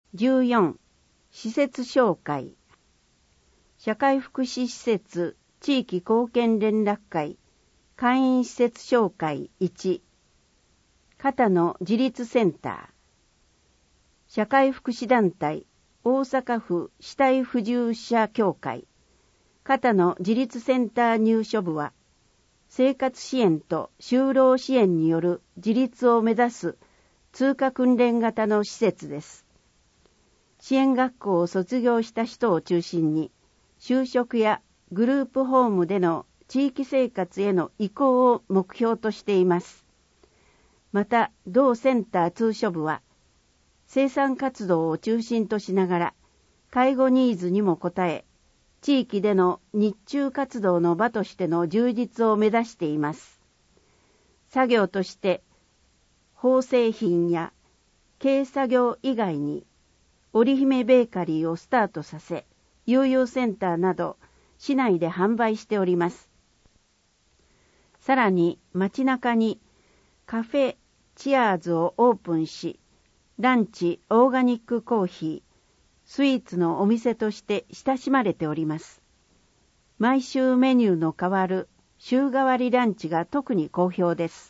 14、施設紹介。社会福祉施設地域貢献連絡会会員施設紹介1、片野自立センター。社会福祉団体大阪府肢体不自由者協会片野自立センター入所部は、生活支援と就労支援による自立を目指す通過訓練型の施設です。支援学校を卒業した人を中心に、就職やグループホームでの地域生活への移行を目標としています。また、同センター通所部は、生産活動を中心としながら、介護ニーズにも応え、地域での日中活動の場としての充実を目指しています。作業として、縫製品や軽作業以外に、織姫ベーカリーをスタートさせ、悠々センターなど、市内で販売しております。さらに街中にカフェチアーズをオープンし、ランチオーガニックコーヒー、スイーツのお店として親しまれております。毎週メニューの変わる週替わりランチが特に好評です。